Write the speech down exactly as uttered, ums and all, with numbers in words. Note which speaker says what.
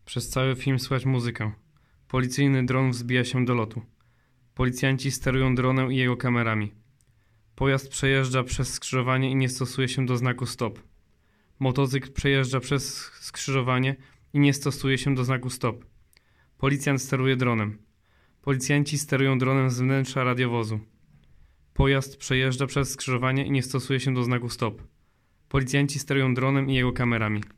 Speaker 1: Przez cały film słychać muzykę. Policyjny dron wzbija się do lotu. Policjanci sterują dronem i jego kamerami. Pojazd przejeżdża przez skrzyżowanie i nie stosuje się do znaku stop. Motocykl przejeżdża przez skrzyżowanie i nie stosuje się do znaku stop. Policjant steruje dronem. Policjanci sterują dronem z wnętrza radiowozu. Pojazd przejeżdża przez skrzyżowanie i nie stosuje się do znaku stop. Policjanci sterują dronem i jego kamerami.